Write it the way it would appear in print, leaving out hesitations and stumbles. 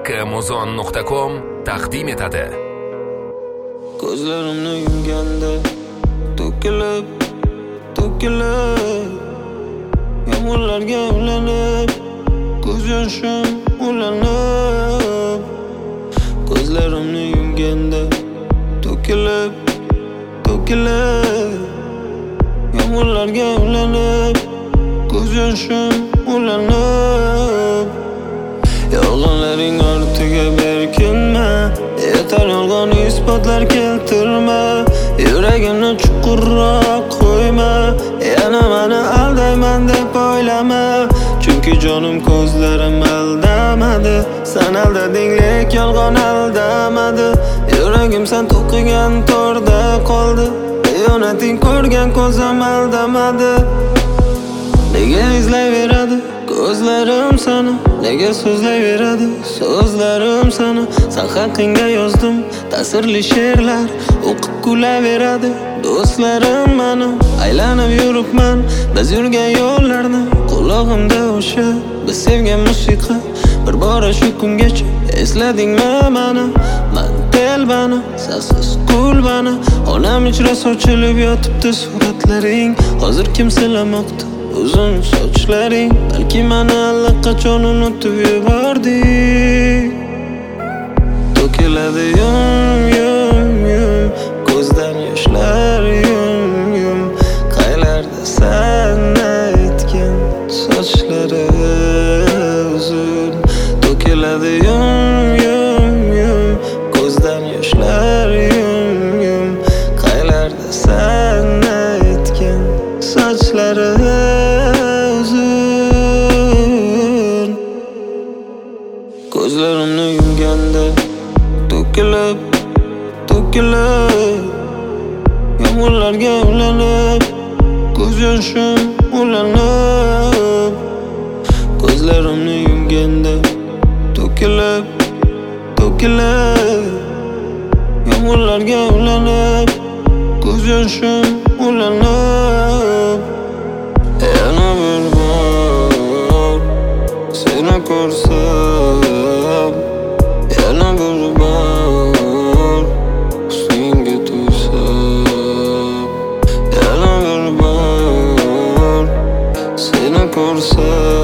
Hakkimuzon.com taqdim etadi. Ko'zlarimni yumganda to'kilib yomg'irlarga ulanib, ko'z yoshim ulanib. Ko'zlarimni yumganda to'kilib yomg'irlarga ulanib, ko'z yoshim ulanib. Yolg'onlaring ortiga berkinma, yetar yolg'on isbotlar keltirma. Yuragimni chuqurroq qo'yma, yana meni aldayman deb o'ylama. Chunki jonim ko'zlarim aldamadi, sen aldading lek yolg'on aldamadi. Yuragim sen to'qigan torda qoldi, xiyonating ko'rgan ko'zim aldamadi. Nega izlayveradi ko'zlarim seni, nega so'zlayveradi so'zlarim seni. Sen haqingda yozdim ta'sirli she'rlar, o'qib kulaveradi do'stlarim meni. Aylanib yuribman biz yurgan yo'llarni, qulog'imda o'sha biz sevgan musiqa. Bir bora shu kungacha esladingmi meni? Men telbani, sensiz kulbani, onam ichra sochilib yotibdi suratlaring. Hozir kim silamoqda uzun sochlaring? Balki meni allaqachon unutib yubording. To'kiladi yum ko'zdan yoshlar yum. Qaylarda sen aytgan sochlari uzun. To'kiladi yum ko'zdan yoshlar yum. Qaylarda sen aytgan sochlari uzun. Ko'zlarimni yumganda to'kilib yomg'irlarga ulanib, ko'z yoshim ulanib. Ko'zlarimni yumganda to'kilib yomg'irlarga ulanib, ko'z yoshim ulanib. Yana bir bor seni ko'rsam, yana bir bor husningga to'ysam, yana bir bor seni ko'rsam.